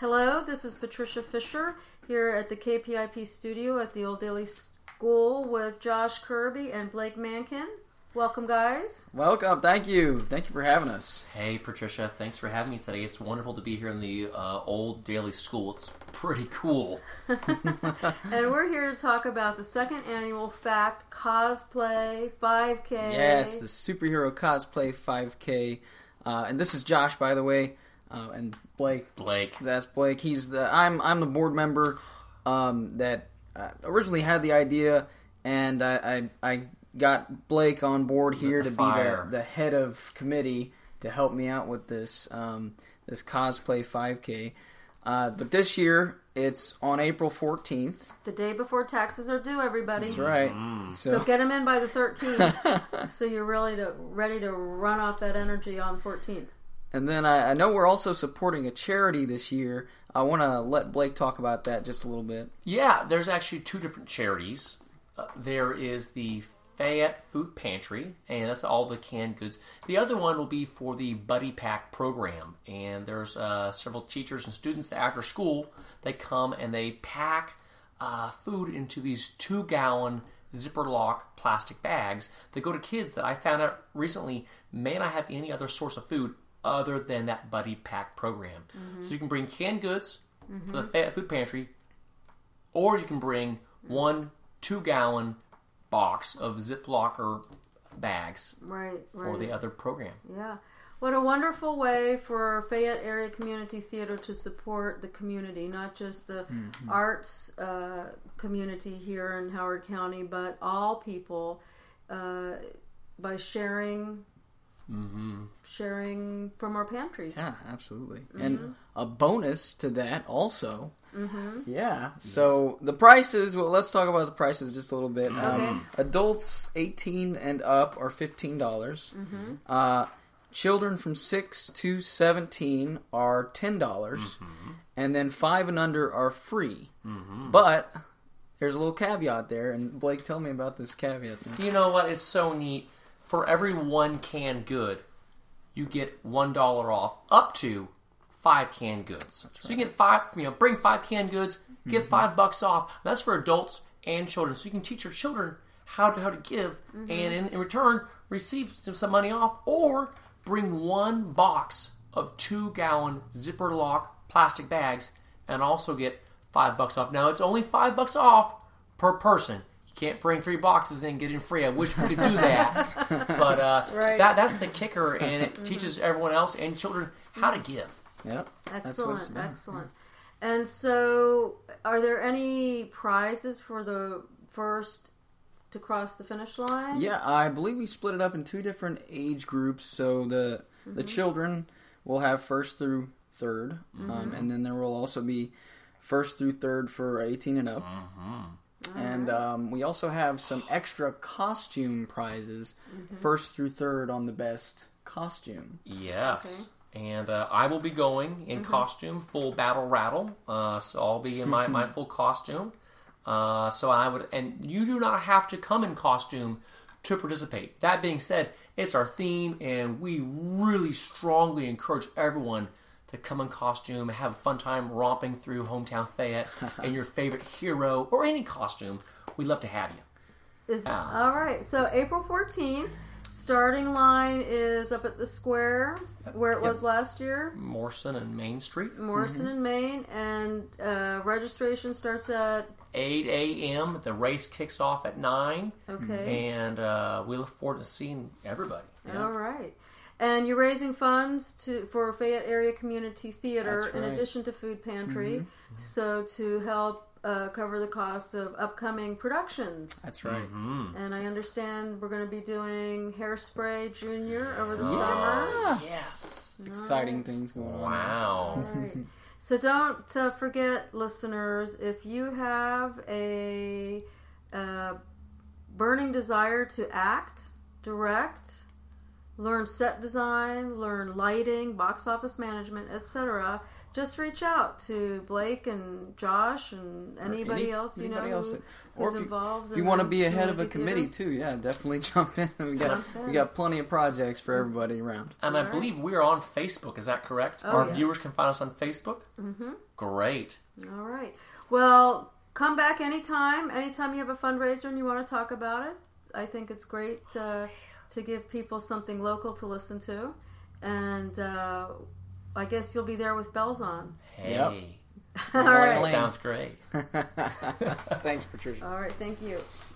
Hello, this is Patricia Fisher here at the KPIP studio at the Old Daily School with Josh Kirby and Blake Mankin. Welcome, guys. Welcome. Thank you. Thank you for having us. Hey, Patricia. Thanks for having me today. It's wonderful to be here in the Old Daily School. It's pretty cool. And we're here to talk about the second annual FACT Cosplay 5K. Yes, the Superhero Cosplay 5K. And this is Josh, by the way. And Blake. Blake. That's Blake. I'm the board member that originally had the idea, and I got Blake on board here to be the head of committee to help me out with this this cosplay 5K. But this year it's on April 14th. The day before taxes are due, everybody. That's right. So get them in by the 13th, so you're really ready to run off that energy on 14th. And then I know we're also supporting a charity this year. I want to let Blake talk about that just a little bit. Yeah, there's actually two different charities. There is the Fayette Food Pantry, and that's all the canned goods. The other one will be for the Buddy Pack program, and there's several teachers and students that after school, they come and they pack food into these 2-gallon zipper lock plastic bags that go to kids that I found out recently may not have any other source of food other than that Buddy Pack program. Mm-hmm. So you can bring canned goods for the Fayette Food Pantry, or you can bring 1 2-gallon box of Ziplocker bags for the other program. Yeah. What a wonderful way for Fayette Area Community Theater to support the community, not just the arts community here in Howard County, but all people by sharing from our pantries. Yeah, absolutely. And a bonus to that also. Yeah. So the prices, well, let's talk about the prices just a little bit. Okay. Adults 18 and up are $15. Children from 6 to 17 are $10. And then 5 and under are free. But there's a little caveat there. And Blake, tell me about this caveat thing. You know what? It's so neat. For every 1 canned good, you get $1 off, up to 5 canned goods. Right. So you get 5. Bring 5 canned goods, get $5 off. That's for adults and children. So you can teach your children how to give, and in return receive some money off, or bring 1 box of 2-gallon zipper lock plastic bags, and also get $5 off. Now it's only $5 off per person. Can't bring 3 boxes and get in free. I wish we could do that. But that's the kicker, and it teaches everyone else and children how to give. Yep. Excellent. And so, are there any prizes for the first to cross the finish line? Yeah, I believe we split it up in 2 different age groups. So the children will have 1st through 3rd, and then there will also be 1st through 3rd for 18 and up. And we also have some extra costume prizes, 1st through 3rd on the best costume. Yes. Okay. And I will be going in costume, full battle rattle. So I'll be in my full costume. And you do not have to come in costume to participate. That being said, it's our theme, and we really strongly encourage everyone to come in costume, have a fun time romping through hometown Fayette in your favorite hero or any costume. We'd love to have you. All right. So April 14th, starting line is up at the square where it was last year. Morrison and Main Street. Morrison and Main. And registration starts at 8 a.m. The race kicks off at 9. Okay. And we look forward to seeing everybody. Yeah. All right. And you're raising funds for Fayette Area Community Theater in addition to Food Pantry, so to help cover the cost of upcoming productions. That's right. And I understand we're going to be doing Hairspray Junior over the summer. Yes. Exciting things going on. Wow. All right. So don't forget, listeners, if you have a burning desire to act, direct, learn set design, learn lighting, box office management, etc., just reach out to Blake and Josh and anybody else you know who's involved. If you want to be ahead of a committee too, yeah, definitely jump in. We got plenty of projects for everybody around. And I believe we're on Facebook. Is that correct? Our viewers can find us on Facebook. Mm-hmm. Great. All right. Well, come back anytime. Anytime you have a fundraiser and you want to talk about it. I think it's great to give people something local to listen to, and I guess you'll be there with bells on. Hey. Yep. All right. Sounds great. Thanks, Patricia. All right. Thank you.